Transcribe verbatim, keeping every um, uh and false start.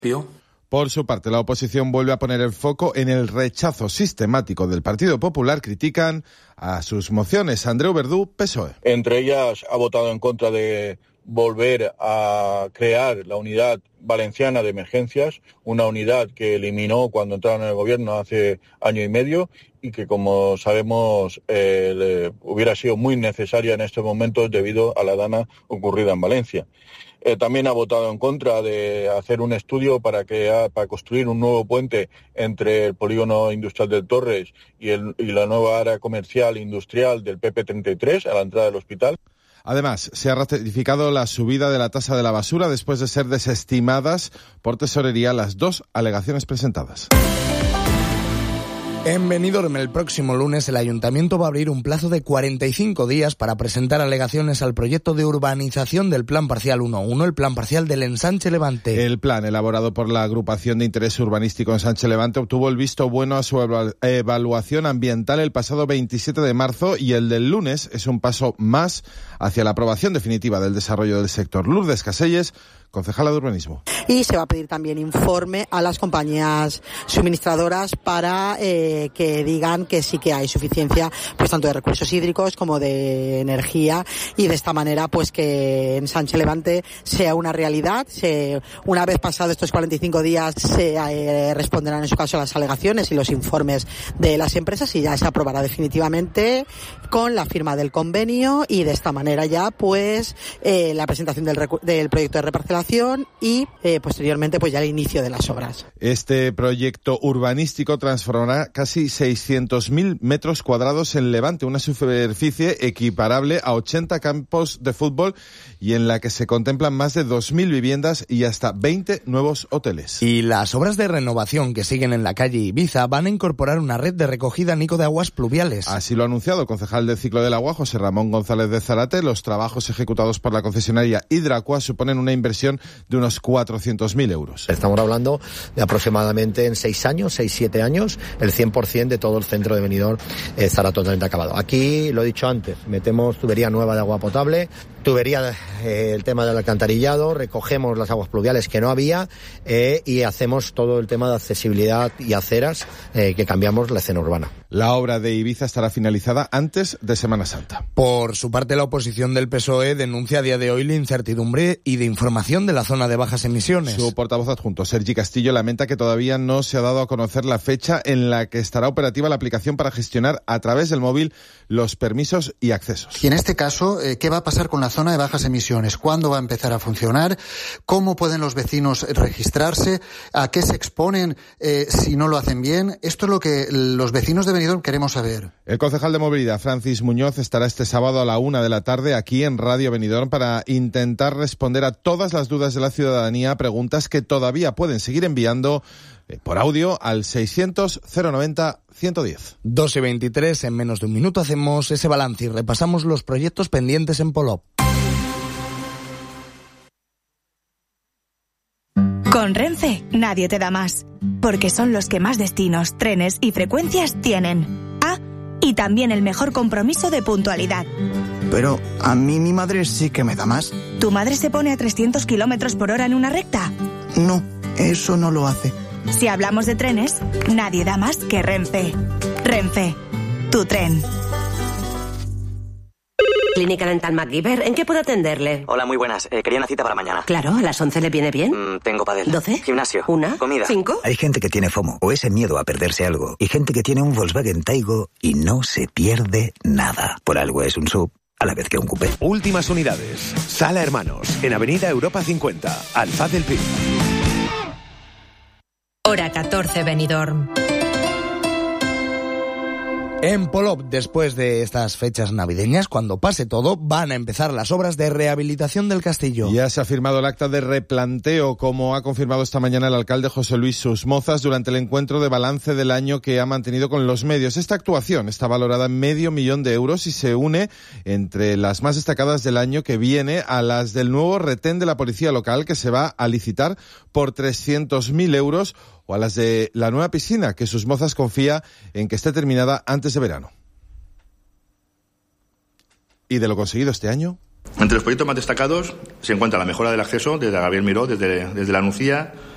Por su parte, la oposición vuelve a poner el foco en el rechazo sistemático del Partido Popular. Critican a sus mociones. Andreu Verdú, P S O E. Entre ellas ha votado en contra de volver a crear la unidad valenciana de emergencias, una unidad que eliminó cuando entraron en el gobierno hace año y medio y que, como sabemos, eh, le, hubiera sido muy necesaria en estos momentos debido a la dana ocurrida en Valencia. Eh, también ha votado en contra de hacer un estudio para que para construir un nuevo puente entre el polígono industrial del Torres y, el, y la nueva área comercial e industrial del P P treinta y tres a la entrada del hospital. Además, se ha ratificado la subida de la tasa de la basura después de ser desestimadas por Tesorería las dos alegaciones presentadas. En Benidorm, el próximo lunes, el Ayuntamiento va a abrir un plazo de cuarenta y cinco días para presentar alegaciones al proyecto de urbanización del Plan Parcial uno punto uno, el Plan Parcial del Ensanche Levante. El plan, elaborado por la Agrupación de Interés Urbanístico Ensanche Levante, obtuvo el visto bueno a su evaluación ambiental el pasado veintisiete de marzo y el del lunes es un paso más hacia la aprobación definitiva del desarrollo del sector. Lourdes Caselles, concejala de Urbanismo. Y se va a pedir también informe a las compañías suministradoras para eh, que digan que sí que hay suficiencia, pues tanto de recursos hídricos como de energía, y de esta manera pues que Ensanche Levante sea una realidad. Se, una vez pasados estos cuarenta y cinco días se eh, responderán en su caso las alegaciones y los informes de las empresas y ya se aprobará definitivamente con la firma del convenio y de esta manera ya pues eh, la presentación del, recu- del proyecto de reparcelación y eh, posteriormente pues ya el inicio de las obras. Este proyecto urbanístico transformará casi seiscientos mil metros cuadrados en Levante, una superficie equiparable a ochenta campos de fútbol y en la que se contemplan más de dos mil viviendas y hasta veinte nuevos hoteles. Y las obras de renovación que siguen en la calle Ibiza van a incorporar una red de recogida Nico de aguas pluviales. Así lo ha anunciado el concejal del Ciclo del Agua, José Ramón González de Zarate. Los trabajos ejecutados por la concesionaria Hidracua suponen una inversión de unos cuatrocientos mil euros. Estamos hablando de aproximadamente en seis años, seis, siete años, el cien por ciento de todo el centro de Benidorm estará totalmente acabado. Aquí, lo he dicho antes, metemos tubería nueva de agua potable, tubería, eh, el tema del alcantarillado, recogemos las aguas pluviales que no había eh, y hacemos todo el tema de accesibilidad y aceras, eh, que cambiamos la escena urbana. La obra de Ibiza estará finalizada antes de Semana Santa. Por su parte, la oposición del P S O E denuncia a día de hoy la incertidumbre y de información de la zona de bajas emisiones. Su portavoz adjunto, Sergi Castillo, lamenta que todavía no se ha dado a conocer la fecha en la que estará operativa la aplicación para gestionar a través del móvil los permisos y accesos. Y en este caso, ¿qué va a pasar con la zona de bajas emisiones? ¿Cuándo va a empezar a funcionar? ¿Cómo pueden los vecinos registrarse? ¿A qué se exponen eh, si no lo hacen bien? Esto es lo que los vecinos de Benidorm queremos saber. El concejal de movilidad, Francis Muñoz, estará este sábado a la una de la tarde aquí en Radio Benidorm para intentar responder a todas las dudas de la ciudadanía, preguntas que todavía pueden seguir enviando eh, por audio al seiscientos cero noventa ciento diez. dos y veintitrés, en menos de un minuto hacemos ese balance y repasamos los proyectos pendientes en Polop. Con Renfe, nadie te da más, porque son los que más destinos, trenes y frecuencias tienen. Ah, y también el mejor compromiso de puntualidad. Pero a mí mi madre sí que me da más. ¿Tu madre se pone a trescientos kilómetros por hora en una recta? No, eso no lo hace. Si hablamos de trenes, nadie da más que Renfe. Renfe, tu tren. Clínica Dental MacGyver, ¿en qué puedo atenderle? Hola, muy buenas. Eh, quería una cita para mañana. Claro, ¿a las once le viene bien? Mm, tengo pádel. ¿doce? Gimnasio. ¿Una? Comida. ¿Cinco? Hay gente que tiene FOMO, o ese miedo a perderse algo, y gente que tiene un Volkswagen Taigo y no se pierde nada. Por algo es un sub, a la vez que un coupé. Últimas unidades. Sala Hermanos, en Avenida Europa cincuenta, Alfaz del Pi. Hora catorce, Benidorm. En Polop, después de estas fechas navideñas, cuando pase todo, van a empezar las obras de rehabilitación del castillo. Ya se ha firmado el acta de replanteo, como ha confirmado esta mañana el alcalde José Luis Susmozas durante el encuentro de balance del año que ha mantenido con los medios. Esta actuación está valorada en medio millón de euros y se une entre las más destacadas del año que viene a las del nuevo retén de la policía local, que se va a licitar por trescientos mil euros, o a las de la nueva piscina, que Susmozas confía en que esté terminada antes de verano. ¿Y de lo conseguido este año? Entre los proyectos más destacados se encuentra la mejora del acceso desde Gabriel Miró, desde, desde la Nucía,